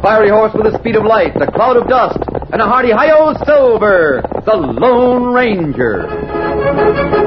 fiery horse with the speed of light, a cloud of dust, and a hearty hi-yo Silver, the Lone Ranger.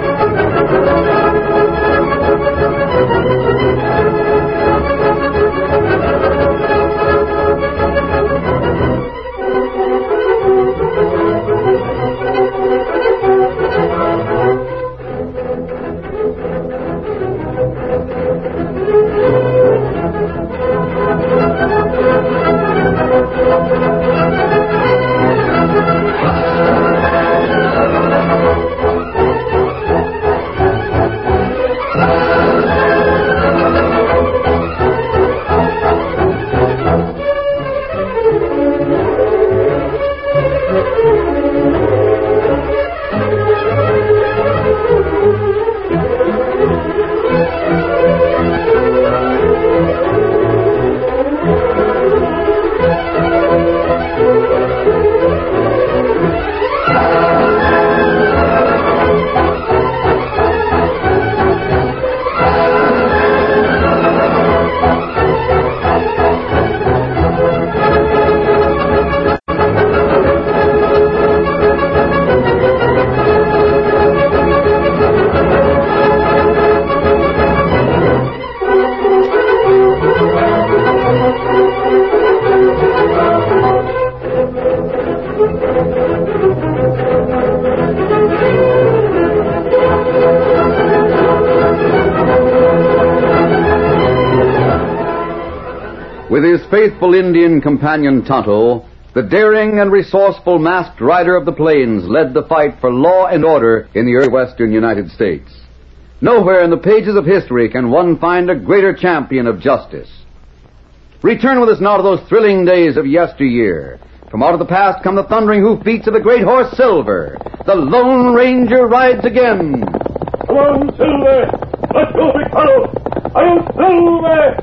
With his faithful Indian companion Tonto, the daring and resourceful masked rider of the plains led the fight for law and order in the early western United States. Nowhere in the pages of history can one find a greater champion of justice. Return with us now to those thrilling days of yesteryear. From out of the past come the thundering hoofbeats of the great horse Silver. The Lone Ranger rides again. Come on, Silver! Let's go, big fellow! I'm Silver!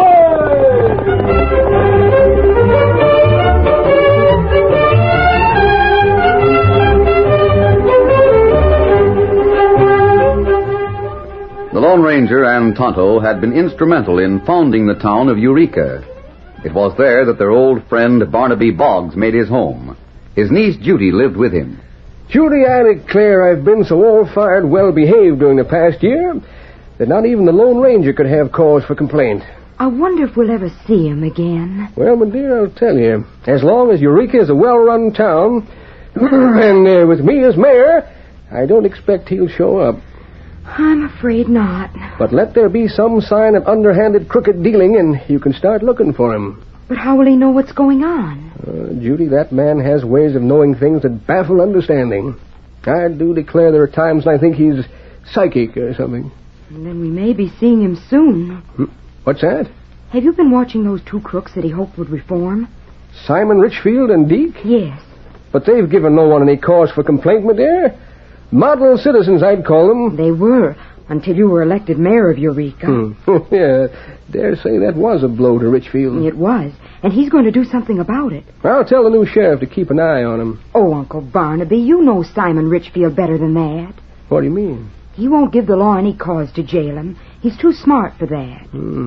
The Lone Ranger and Tonto had been instrumental in founding the town of Eureka. It was there that their old friend Barnaby Boggs made his home. His niece Judy lived with him. Judy, I declare I've been so all-fired well-behaved during the past year that not even the Lone Ranger could have cause for complaint. I wonder if we'll ever see him again. Well, my dear, I'll tell you, as long as Eureka is a well-run town, and with me as mayor, I don't expect he'll show up. I'm afraid not. But let there be some sign of underhanded, crooked dealing, and you can start looking for him. But how will he know what's going on? Judy, that man has ways of knowing things that baffle understanding. I do declare there are times when I think he's psychic or something. And then we may be seeing him soon. What's that? Have you been watching those two crooks that he hoped would reform? Simon Richfield and Deke? Yes. But they've given no one any cause for complaint, my dear. Model citizens, I'd call them. They were, until you were elected mayor of Eureka. Yeah, dare say that was a blow to Richfield. It was, and he's going to do something about it. I'll tell the new sheriff to keep an eye on him. Oh, Uncle Barnaby, you know Simon Richfield better than that. What do you mean? He won't give the law any cause to jail him. He's too smart for that.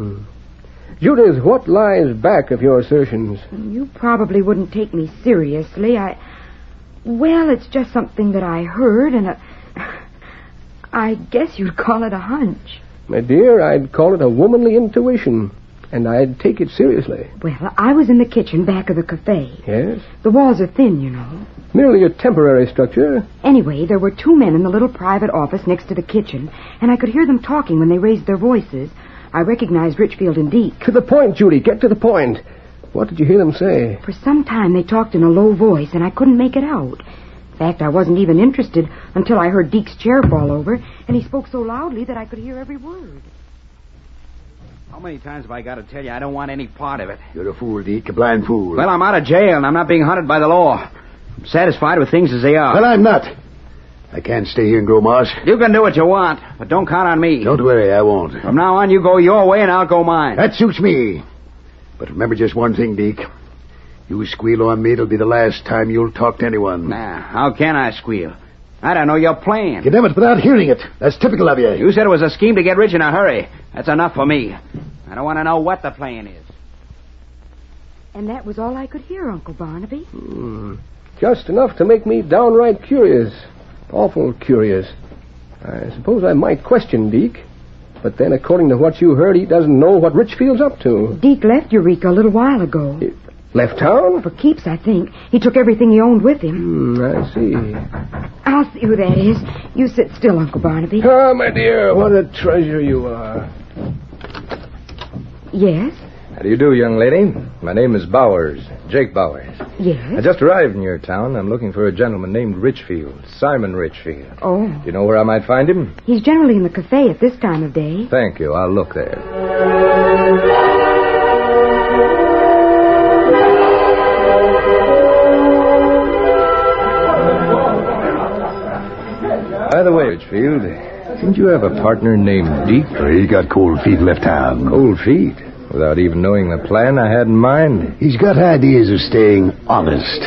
Judith, what lies back of your assertions? You probably wouldn't take me seriously. Well, it's just something that I heard, and I guess you'd call it a hunch. My dear, I'd call it a womanly intuition, and I'd take it seriously. Well, I was in the kitchen back of the cafe. Yes? The walls are thin, you know. Merely a temporary structure. Anyway, there were two men in the little private office next to the kitchen, and I could hear them talking when they raised their voices. I recognized Richfield and Deke. To the point, Judy. Get to the point. What did you hear them say? For some time they talked in a low voice, and I couldn't make it out. In fact, I wasn't even interested until I heard Deke's chair fall over, and he spoke so loudly that I could hear every word. How many times have I got to tell you I don't want any part of it? You're a fool, Deke, a blind fool. Well, I'm out of jail, and I'm not being hunted by the law. I'm satisfied with things as they are. Well, I'm not. I can't stay here and grow moss. You can do what you want, but don't count on me. Don't worry, I won't. From now on, you go your way, and I'll go mine. That suits me. But remember just one thing, Deke. You squeal on me, it'll be the last time you'll talk to anyone. Nah, how can I squeal? I don't know your plan. You damn it, without hearing it. That's typical of you. You said it was a scheme to get rich in a hurry. That's enough for me. I don't want to know what the plan is. And that was all I could hear, Uncle Barnaby. Just enough to make me downright curious. Awful curious. I suppose I might question Deke. But then, according to what you heard, he doesn't know what Richfield's up to. Deke left Eureka a little while ago. He left town? For keeps, I think. He took everything he owned with him. I see. I'll see who that is. You sit still, Uncle Barnaby. Ah, my dear, what a treasure you are. Yes? How do you do, young lady? My name is Bowers, Jake Bowers. Yes? I just arrived in your town. I'm looking for a gentleman named Richfield, Simon Richfield. Oh. Do you know where I might find him? He's generally in the cafe at this time of day. Thank you. I'll look there. By the way, Richfield, didn't you have a partner named Deke? He got cold feet and left town. Cold feet? Without even knowing the plan I had in mind? He's got ideas of staying honest.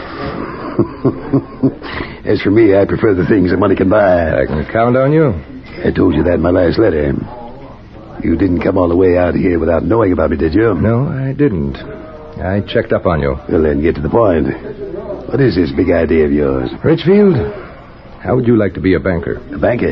As for me, I prefer the things that money can buy. I can count on you. I told you that in my last letter. You didn't come all the way out here without knowing about me, did you? No, I didn't. I checked up on you. Well, then, get to the point. What is this big idea of yours? Richfield, how would you like to be a banker? A banker?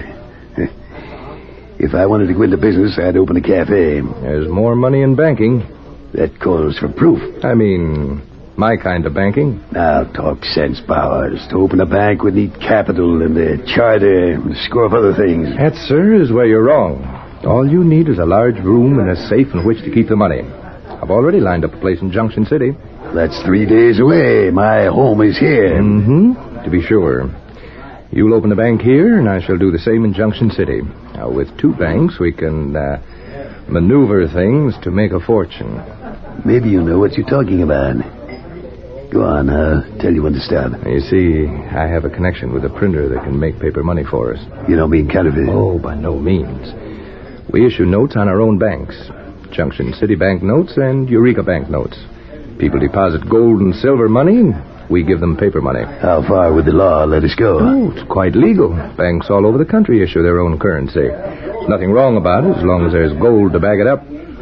If I wanted to go into business, I'd open a cafe. There's more money in banking. That calls for proof. I mean, my kind of banking. Now, talk sense, Bowers. To open a bank would need capital and a charter and a score of other things. That, sir, is where you're wrong. All you need is a large room and a safe in which to keep the money. I've already lined up a place in Junction City. That's 3 days away. My home is here. To be sure. You'll open a bank here, and I shall do the same in Junction City. Now, with 2 banks, we can maneuver things to make a fortune. Maybe you know what you're talking about. Go on, I'll tell you when to stop. You see, I have a connection with a printer that can make paper money for us. You don't mean counterfeit? Oh, by no means. We issue notes on our own banks. Junction City Bank notes and Eureka Bank notes. People deposit gold and silver money, and we give them paper money. How far would the law let us go? Oh, it's quite legal. Banks all over the country issue their own currency. There's nothing wrong about it as long as there's gold to back it up.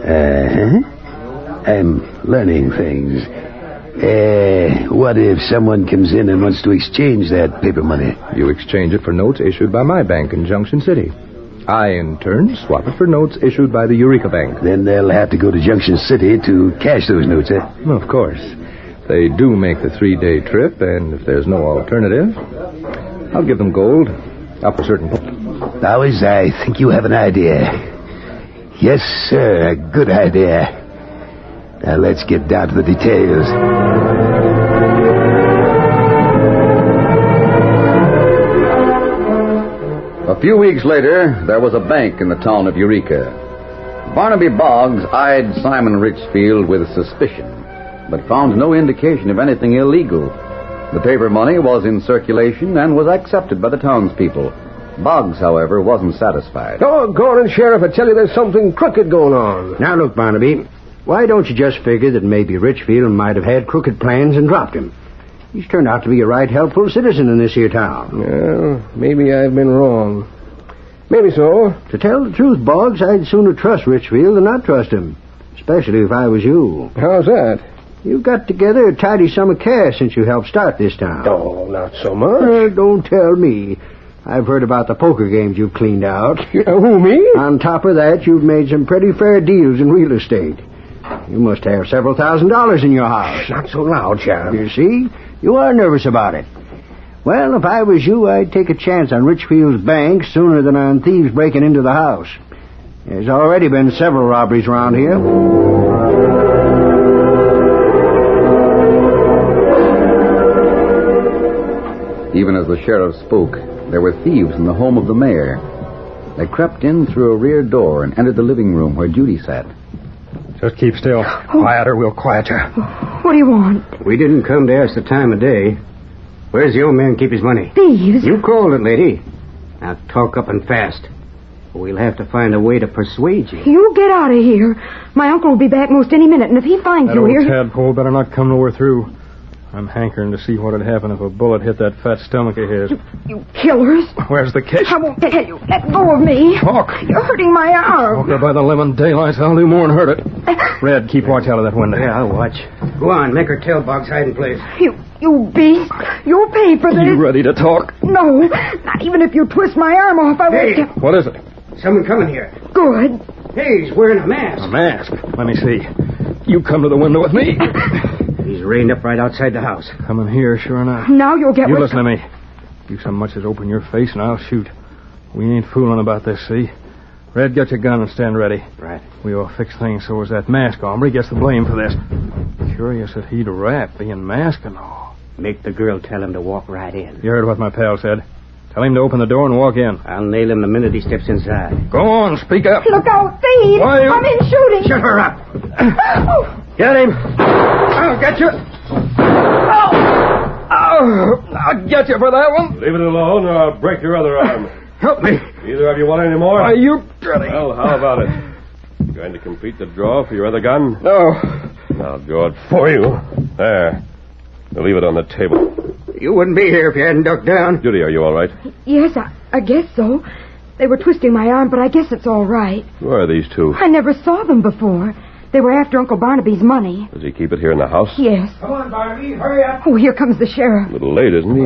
I'm learning things. What if someone comes in and wants to exchange that paper money? You exchange it for notes issued by my bank in Junction City. I, in turn, swap it for notes issued by the Eureka Bank. Then they'll have to go to Junction City to cash those notes, eh? Well, of course. They do make the 3-day trip, and if there's no alternative, I'll give them gold up a certain point. Bowers, I think you have an idea. Yes, sir, a good idea. Now let's get down to the details. A few weeks later, there was a bank in the town of Eureka. Barnaby Boggs eyed Simon Richfield with suspicion, but found no indication of anything illegal. The paper money was in circulation and was accepted by the townspeople. Boggs, however, wasn't satisfied. Doggone it, Sheriff, I tell you there's something crooked going on. Now, look, Barnaby, why don't you just figure that maybe Richfield might have had crooked plans and dropped him? He's turned out to be a right helpful citizen in this here town. Well, maybe I've been wrong. Maybe so. To tell the truth, Boggs, I'd sooner trust Richfield than not trust him, especially if I was you. How's that? You've got together a tidy sum of cash since you helped start this town. Oh, not so much. Don't tell me. I've heard about the poker games you've cleaned out. Who, me? On top of that, you've made some pretty fair deals in real estate. You must have several $1,000s in your house. Not so loud, Sheriff. You see? You are nervous about it. Well, if I was you, I'd take a chance on Richfield's bank sooner than on thieves breaking into the house. There's already been several robberies around here. Even as the sheriff spoke, there were thieves in the home of the mayor. They crept in through a rear door and entered the living room where Judy sat. Just keep still. Quieter, we'll quiet you. What do you want? We didn't come to ask the time of day. Where's the old man keep his money? Thieves? You called it, lady. Now talk up and fast. We'll have to find a way to persuade you. You get out of here. My uncle will be back most any minute, and if he finds That you old here... tadpole better not come nowhere through. I'm hankering to see what would happen if a bullet hit that fat stomach of his. You killers. Where's the catch? I won't tell you. Let go of me. Talk. You're hurting my arm. Walk her by the lemon daylights. I'll do more than hurt it. Red, keep watch out of that window. Yeah, I'll watch. Go on, make her tell Boggs hide in place. You beast. You'll pay for this. You ready to talk? No. Not even if you twist my arm off, I won't. Hey. What is it? Someone coming here. Good. Hey, he's wearing a mask. A mask. Let me see. You come to the window with me. He's reined up right outside the house. Coming here, sure enough. Now you'll get You what... listen to me. You so much as open your face and I'll shoot. We ain't fooling about this, see? Red, get your gun and stand ready. Right. We all fix things so as that mask hombre gets the blame for this. Curious that he'd rap, being masked and all. Make the girl tell him to walk right in. You heard what my pal said. Tell him to open the door and walk in. I'll nail him the minute he steps inside. Go on, speak up. Look out, thief! Why, I'm in shooting. Shut her up. Get him. I'll get you. Oh, I'll get you for that one. Leave it alone or I'll break your other arm. Help me. Either of you want any more? Are you dirty? Well, how about it? You going to complete the draw for your other gun? No. I'll draw it for you. There. Now leave it on the table. You wouldn't be here if you hadn't ducked down. Judy, are you all right? Yes, I guess so. They were twisting my arm, but I guess it's all right. Who are these two? I never saw them before. They were after Uncle Barnaby's money. Does he keep it here in the house? Yes. Come on, Barnaby, hurry up. Oh, here comes the sheriff. A little late, isn't he?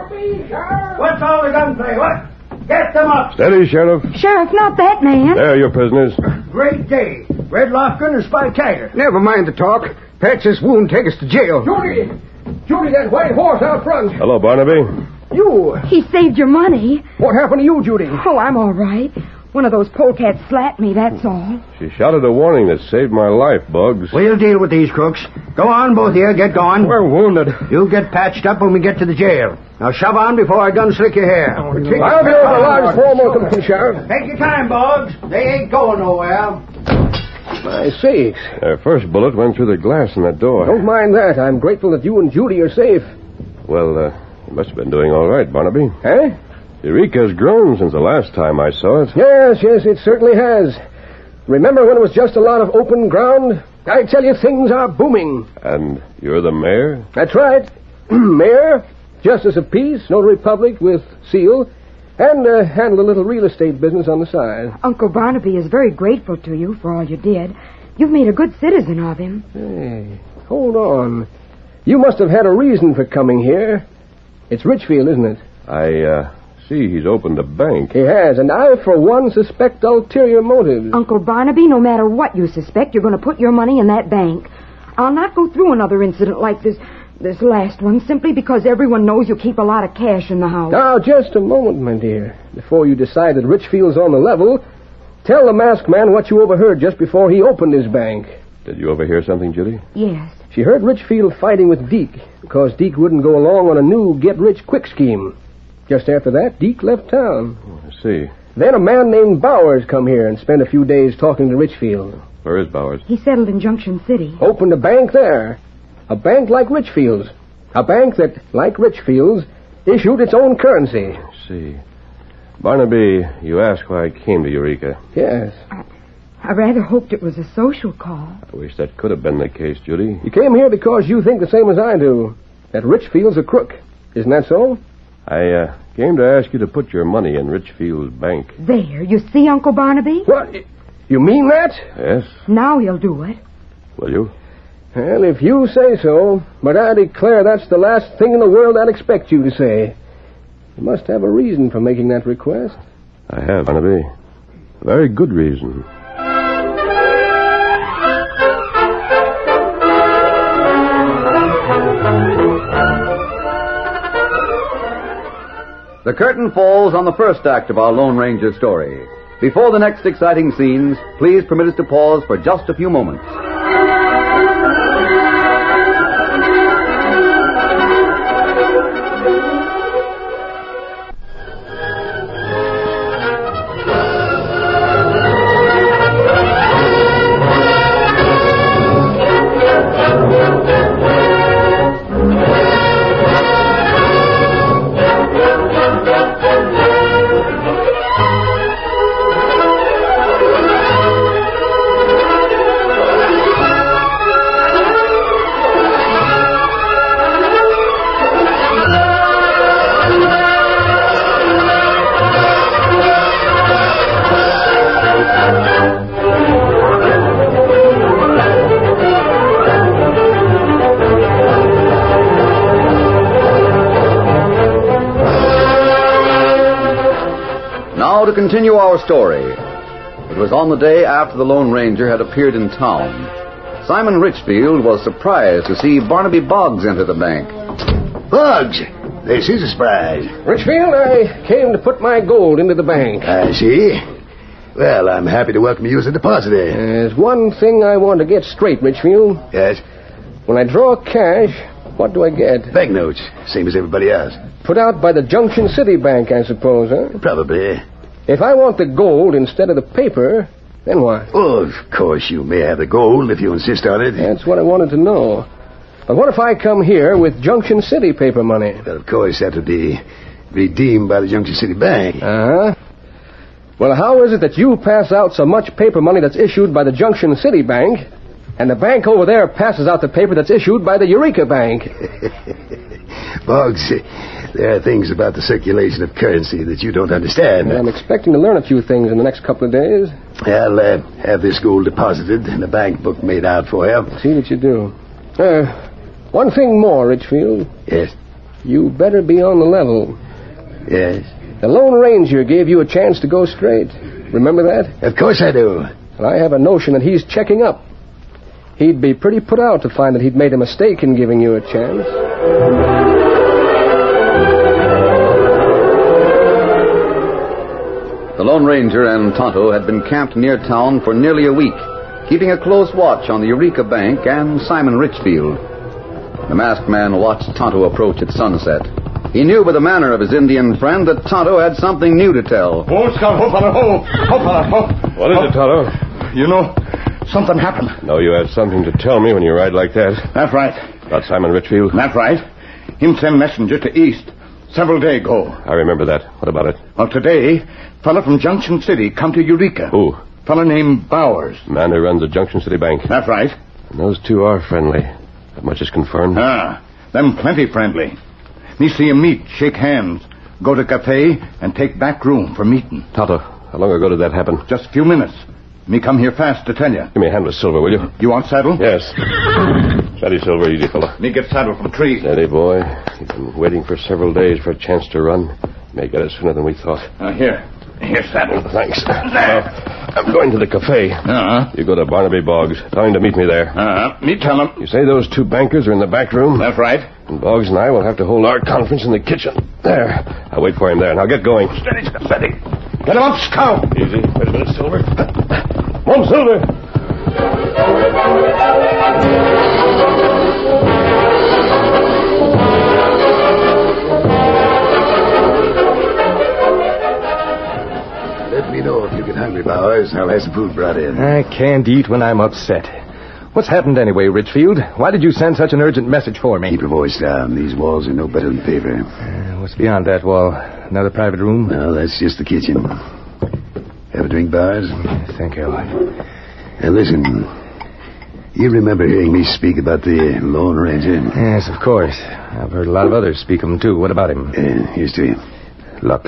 What's all the gunplay? What? Get them up. Steady, Sheriff. Sheriff, not that man. There are your prisoners. Great day. Red Lofgren and Spike Taggart. Never mind the talk. Patch this wound, take us to jail. Judy, that white horse out front. Hello, Barnaby. You. He saved your money. What happened to you, Judy? Oh, I'm all right. One of those polecats slapped me, that's all. She shouted a warning that saved my life, Bugs. We'll deal with these crooks. Go on, both of you. Get going. We're wounded. You'll get patched up when we get to the jail. Now shove on before I gun slick your hair. I'll be over the large formal, Sheriff. Take your time, Boggs. They ain't going nowhere. My sakes. Their first bullet went through the glass in that door. Don't mind that. I'm grateful that you and Judy are safe. Well, you must have been doing all right, Barnaby. Eh? Eureka's grown since the last time I saw it. Yes, it certainly has. Remember when it was just a lot of open ground? I tell you, things are booming. And you're the mayor? That's right. Mayor, justice of peace, notary public with seal, and handle a little real estate business on the side. Uncle Barnaby is very grateful to you for all you did. You've made a good citizen of him. Hey, hold on. You must have had a reason for coming here. It's Richfield, isn't it? I see he's opened a bank. He has, and I, for one, suspect ulterior motives. Uncle Barnaby, no matter what you suspect, you're going to put your money in that bank. I'll not go through another incident like this last one, simply because everyone knows you keep a lot of cash in the house. Now, just a moment, my dear. Before you decide that Richfield's on the level, tell the masked man what you overheard just before he opened his bank. Did you overhear something, Judy? Yes. She heard Richfield fighting with Deke because Deke wouldn't go along on a new get-rich-quick scheme. Just after that, Deke left town. I see. Then a man named Bowers come here and spent a few days talking to Richfield. Where is Bowers? He settled in Junction City. Opened a bank there. A bank like Richfield's. A bank that, like Richfield's, issued its own currency. I see. Barnaby, you asked why I came to Eureka. Yes. I rather hoped it was a social call. I wish that could have been the case, Judy. You came here because you think the same as I do, that Richfield's a crook. Isn't that so? I came to ask you to put your money in Richfield's bank. There, you see, Uncle Barnaby? What? You mean that? Yes. Now he'll do it. Will you? Well, if you say so, but I declare that's the last thing in the world I'd expect you to say. You must have a reason for making that request. I have, Barnaby. A very good reason. The curtain falls on the first act of our Lone Ranger story. Before the next exciting scenes, please permit us to pause for just a few moments. continue our story. It was on the day after the Lone Ranger had appeared in town. Simon Richfield was surprised to see Barnaby Boggs enter the bank. Boggs, this is a surprise. Richfield, I came to put my gold into the bank. I see. Well, I'm happy to welcome you as a depositor. There's one thing I want to get straight, Richfield. Yes? When I draw cash, what do I get? Banknotes, same as everybody else. Put out by the Junction City Bank, I suppose, huh? Probably. If I want the gold instead of the paper, then what? Oh, of course you may have the gold if you insist on it. That's what I wanted to know. But what if I come here with Junction City paper money? Well, of course, that would be redeemed by the Junction City Bank. Uh-huh. Well, how is it that you pass out so much paper money that's issued by the Junction City Bank, and the bank over there passes out the paper that's issued by the Eureka Bank? Boggs, there are things about the circulation of currency that you don't understand. Well, I'm expecting to learn a few things in the next couple of days. I'll have this gold deposited and a bank book made out for you. See that you do. One thing more, Richfield. Yes? You better be on the level. Yes? The Lone Ranger gave you a chance to go straight. Remember that? Of course I do. And I have a notion that he's checking up. He'd be pretty put out to find that he'd made a mistake in giving you a chance. The Lone Ranger and Tonto had been camped near town for nearly a week, keeping a close watch on the Eureka Bank and Simon Richfield. The masked man watched Tonto approach at sunset. He knew by the manner of his Indian friend that Tonto had something new to tell. Oh, Scout, hop on it, What is it, Tonto? You know, something happened. No, you have something to tell me when you ride like that. That's right. About Simon Richfield? That's right. Him send messenger to East several days ago. I remember that. What about it? Well, today, fella from Junction City come to Eureka. Who? Fella named Bowers. Man who runs the Junction City Bank. That's right. And those two are friendly. That much is confirmed. Them plenty friendly. Me see 'em meet, shake hands, go to cafe, and take back room for meeting. Tonto, how long ago did that happen? Just a few minutes. Me come here fast to tell you. Give me a hand with Silver, will you? You want saddle? Yes. Steady, Silver, easy, fella. Me get saddle from tree. Steady, boy. You've been waiting for several days for a chance to run. May get it sooner than we thought. Here, saddle. Thanks. Now, I'm going to the cafe. You go to Barnaby Boggs. Tell him to meet me there. Me tell him. You say those two bankers are in the back room? That's right. And Boggs and I will have to hold our conference in the kitchen. There. I'll wait for him there. Now get going. Steady. Get him up, Scout. Easy. Wait a minute, Silver. Come on, Silver. Let me know if you get hungry, Bowers. I'll have some food brought in. I can't eat when I'm upset. What's happened anyway, Richfield? Why did you send such an urgent message for me? Keep your voice down. These walls are no better than paper. What's beyond that wall? Another private room? No, that's just the kitchen. Have a drink, Bowers? Thank you. Now, listen. You remember hearing me speak about the Lone Ranger? Yes, of course. I've heard a lot of others speak of him, too. What about him? Here's to you. Look.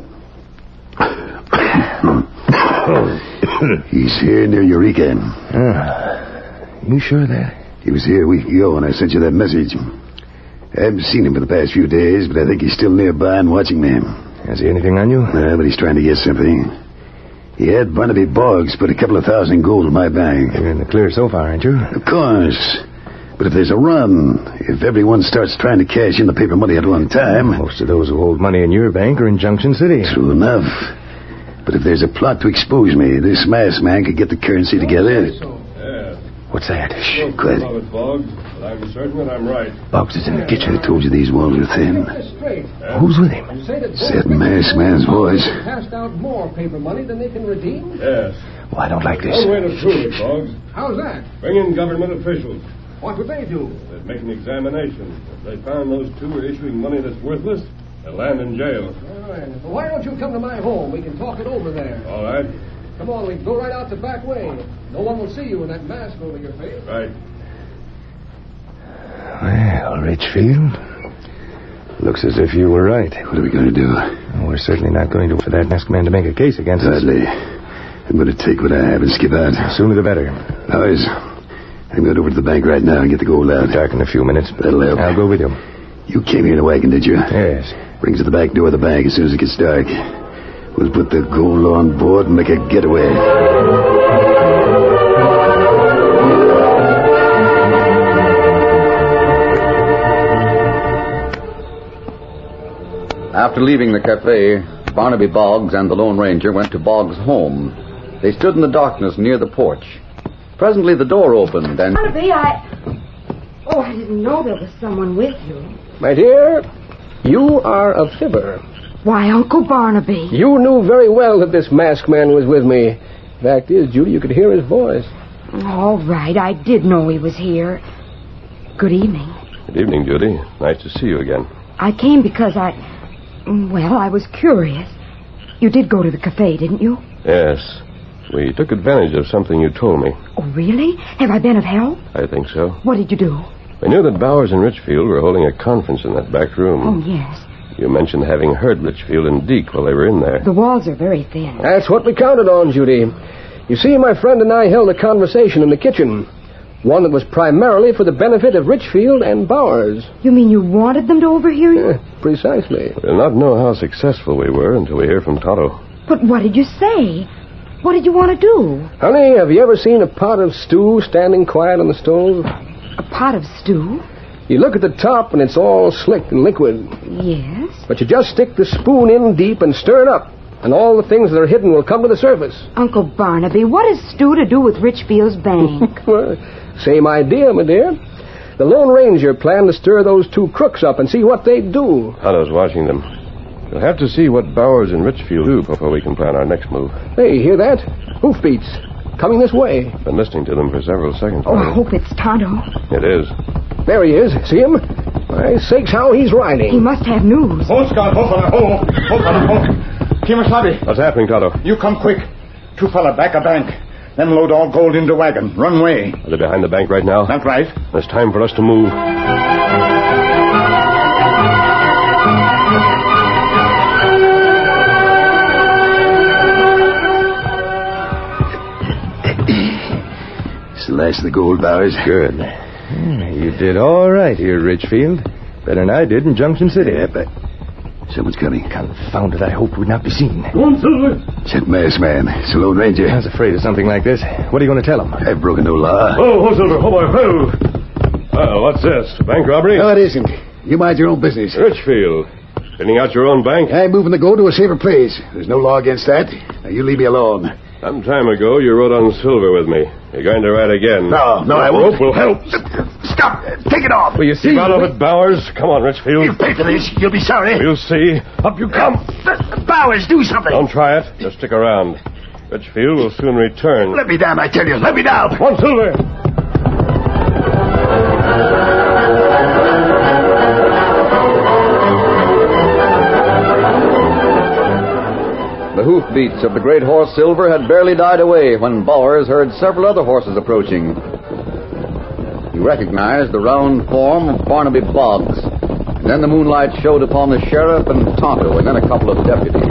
He's here near Eureka. You sure of that? He was here a week ago when I sent you that message. I haven't seen him for the past few days, but I think he's still nearby and watching me. Has he anything on you? But he's trying to get something. He had Barnaby Boggs put a couple of $1,000 gold in my bank. You're in the clear so far, aren't you? Of course. But if there's a run, if everyone starts trying to cash in the paper money at one time... Most of those who hold money in your bank are in Junction City. True enough. But if there's a plot to expose me, this masked man could get the currency together. What's that? Shh, quiet. Boggs, but I'm certain that I'm right. Boggs is in the kitchen. I told you these walls are thin. Who's with him? It's that masked man's voice. Passed out more paper money than they can redeem? Yes. Well, I don't like this. One way to prove it, Boggs. How's that? Bring in government officials. What would they do? They'd make an examination. If they found those two were issuing money that's worthless, they'll land in jail. All right. Well, why don't you come to my home? We can talk it over there. All right. Come on, we can go right out the back way. No one will see you in that mask over your face. Right. Well, Richfield, looks as if you were right. What are we going to do? We're certainly not going to wait for that masked man to make a case against us. Hardly. I'm going to take what I have and skip out. Sooner the better. Boys, I'm going over to the bank right now and get the gold out. Dark in a few minutes. That'll help. I'll go with you. You came here in a wagon, did you? Yes. Bring us to the back door of the bank as soon as it gets dark. We'll put the gold on board and make a getaway. After leaving the cafe, Barnaby Boggs and the Lone Ranger went to Boggs' home. They stood in the darkness near the porch. Presently the door opened and... Barnaby, I didn't know there was someone with you. My dear, you are a fibber. Why, Uncle Barnaby. You knew very well that this masked man was with me. Fact is, Judy, you could hear his voice. All right, I did know he was here. Good evening. Good evening, Judy. Nice to see you again. I came because I was curious. You did go to the cafe, didn't you? Yes. We took advantage of something you told me. Oh, really? Have I been of help? I think so. What did you do? We knew that Bowers and Richfield were holding a conference in that back room. Oh, yes. You mentioned having heard Richfield and Deke while they were in there. The walls are very thin. That's what we counted on, Judy. You see, my friend and I held a conversation in the kitchen. One that was primarily for the benefit of Richfield and Bowers. You mean you wanted them to overhear you? Precisely. We'll not know how successful we were until we hear from Tonto. But what did you say? What did you want to do? Honey, have you ever seen a pot of stew standing quiet on the stove? A pot of stew? You look at the top and it's all slick and liquid. Yes. But you just stick the spoon in deep and stir it up, and all the things that are hidden will come to the surface. Uncle Barnaby, what has stew to do with Richfield's bank? Well, same idea, my dear. The Lone Ranger planned to stir those two crooks up and see what they'd do. Tonto's watching them. We'll have to see what Bowers and Richfield do before we can plan our next move. Hey, hear that? Hoofbeats. Coming this way. Been listening to them for several seconds. Oh, I hope it's Tonto. It is. There he is. See him? My sakes, how he's riding. He must have news. Hold, Scott. Hold. Kimasabi. What's happening, Tonto? You come quick. Two fella back a bank. Then load all gold into wagon. Run away. Are they behind the bank right now? That's right. It's time for us to move. It's the last of the gold, Bowers. Good. You did all right here, Richfield. Better than I did in Junction City. Yeah, but someone's coming. Confound it, I hope we'd not be seen. Go on, Silver. It's that masked man. It's the Lone Ranger. I was afraid of something like this. What are you going to tell him? I've broken no law. Oh, Silver. Oh, boy. Oh. Well, what's this? Bank robbery? No, it isn't. You mind your own business. Richfield. Cleaning out your own bank? I'm moving the gold to a safer place. There's no law against that. Now, you leave me alone. Some time ago, you rode on Silver with me. You're going to ride again. No, I won't. Rope will help. Stop! Take it off! Well, you see... Keep out of it, Bowers. Come on, Richfield. You pay for this. You'll be sorry. We'll see. Up you come. Bowers, do something. Don't try it. Just stick around. Richfield will soon return. Let me down, I tell you. Let me down. Come on, Silver. The hoofbeats of the great horse Silver had barely died away when Bowers heard several other horses approaching. He recognized the round form of Barnaby Boggs. And then the moonlight showed upon the sheriff and Tonto, and then a couple of deputies.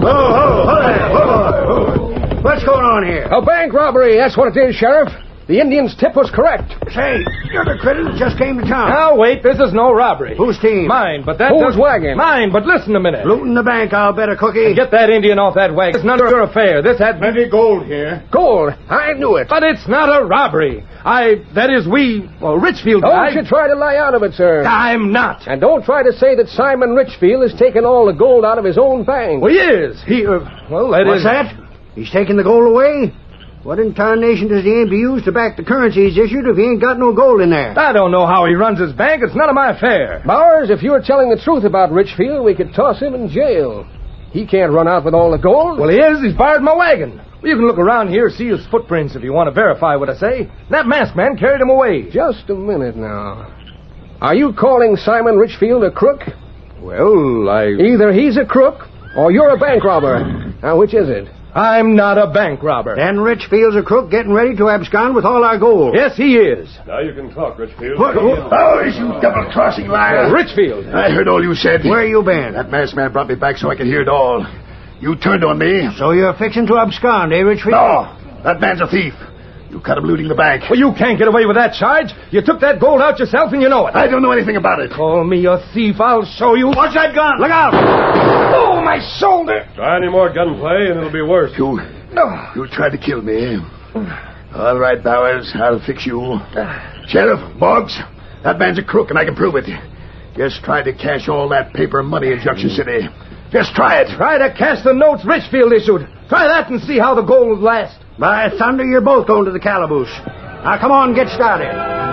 What's going on here? A bank robbery, that's what it is, Sheriff. The Indian's tip was correct. Say, you're the critter that just came to town. Now, wait, this is no robbery. Whose team? Mine, but that Whose wagon? Mine, but listen a minute. Looting the bank, I'll bet a cookie. Get that Indian off that wagon. It's none of your affair. This had... Plenty gold here. Gold. I knew it. But it's not a robbery. Richfield... Don't you try to lie out of it, sir. I'm not. And don't try to say that Simon Richfield has taken all the gold out of his own bank. Well, he is. What's that? He's taking the gold away? What in tarnation does he aim to use to back the currency he's issued if he ain't got no gold in there? I don't know how he runs his bank. It's none of my affair. Bowers, if you were telling the truth about Richfield, we could toss him in jail. He can't run out with all the gold. Well, he is. He's borrowed my wagon. Well, you can look around here, see his footprints if you want to verify what I say. That masked man carried him away. Just a minute now. Are you calling Simon Richfield a crook? Well, Either he's a crook or you're a bank robber. Now, which is it? I'm not a bank robber. Then Richfield's a crook getting ready to abscond with all our gold. Yes, he is. Now you can talk, Richfield. Bowers, you double-crossing liar. Richfield. I heard all you said. Where you been? That masked man brought me back so I could hear it all. You turned on me. So you're fixing to abscond, eh, Richfield? No, that man's a thief. You caught him looting the bank. Well, you can't get away with that charge. You took that gold out yourself and you know it. I don't know anything about it. Call me a thief, I'll show you. Watch that gun. Look out! Oh, my shoulder! Try any more gunplay and it'll be worse. You tried to kill me. All right, Bowers, I'll fix you. Sheriff, Boggs, that man's a crook and I can prove it. Just try to cash all that paper money in Junction City. Just try it. Try to cash the notes Richfield issued. Try that and see how the gold lasts. By thunder, you're both going to the calaboose. Now, come on, get started.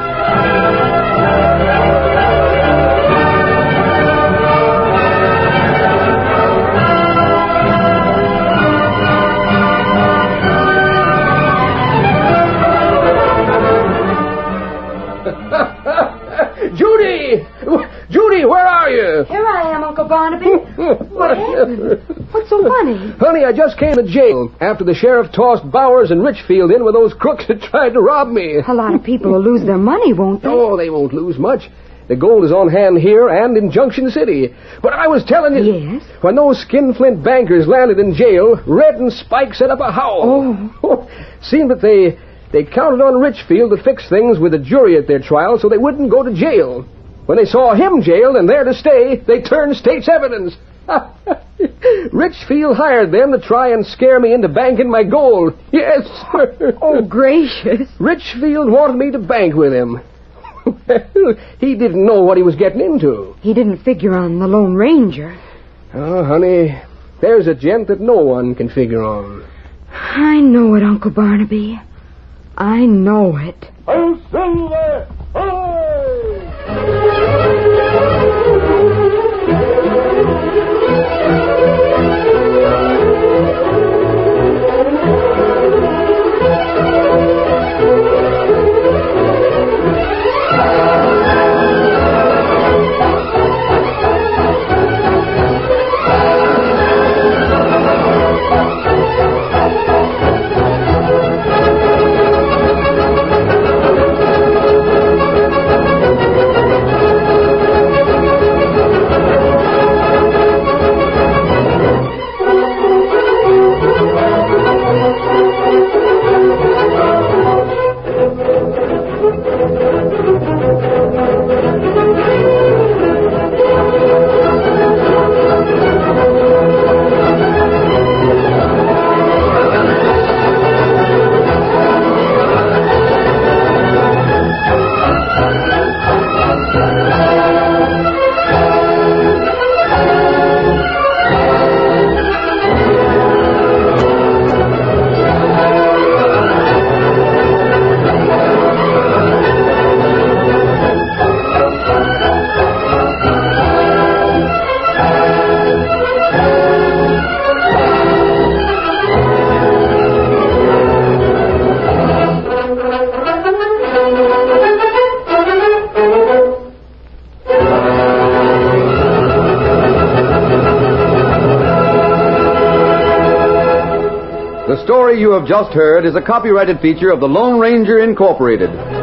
Judy! Judy, where are you? Here I am, Uncle Barnaby. What happened? What's so funny? Honey, I just came to jail after the sheriff tossed Bowers and Richfield in with those crooks that tried to rob me. A lot of people will lose their money, won't they? Oh, they won't lose much. The gold is on hand here and in Junction City. But I was telling you... Yes? When those skinflint bankers landed in jail, Red and Spike set up a howl. Oh. Seemed that they counted on Richfield to fix things with the jury at their trial so they wouldn't go to jail. When they saw him jailed and there to stay, they turned state's evidence. Richfield hired them to try and scare me into banking my gold. Yes, sir. Oh, gracious. Richfield wanted me to bank with him. Well, he didn't know what he was getting into. He didn't figure on the Lone Ranger. Oh, honey, there's a gent that no one can figure on. I know it, Uncle Barnaby. I know it. The story you have just heard is a copyrighted feature of the Lone Ranger Incorporated.